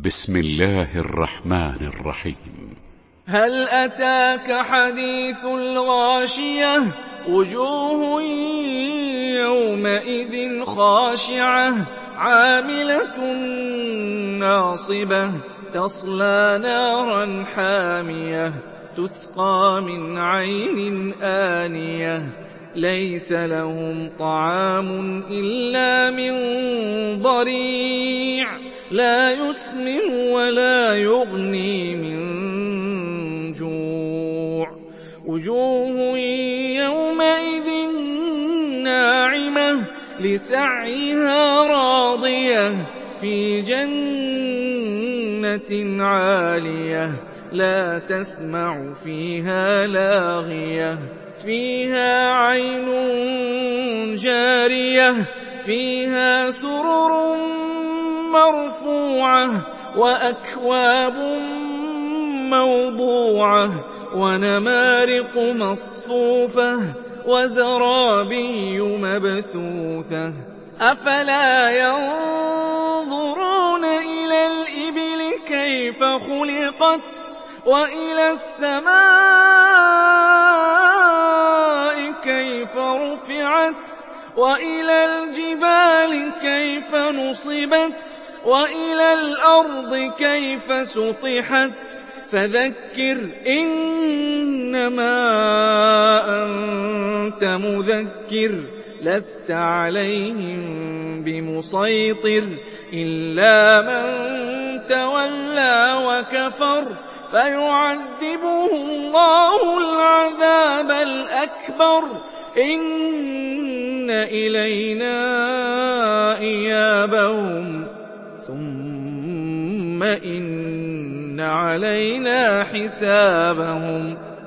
بسم الله الرحمن الرحيم. هل أتاك حديث الغاشية وجوه يومئذ خاشعة عاملة ناصبة تصلى نارا حامية تسقى من عين آنية ليس لهم طعام إلا من ضريع لا يسمن ولا يغني من جوع وجوه يومئذ ناعمة لسعيها راضية في جنة عالية لا تسمع فيها لاغية فيها عين جارية فيها سرر مرفوعة وأكواب موضوعة ونمارق مصفوفة وزرابي مبثوثة أفلا ينظرون إلى الإبل كيف خلقت وإلى السماء كيف رفعت وإلى الجبال كيف نصبت وإلى الأرض كيف سطحت فذكر إنما أنت مذكر لست عليهم بمسيطر إلا من تولى وكفر فيعذبه الله العذاب الأكبر إن إلينا إيابهم ثم إن علينا حسابهم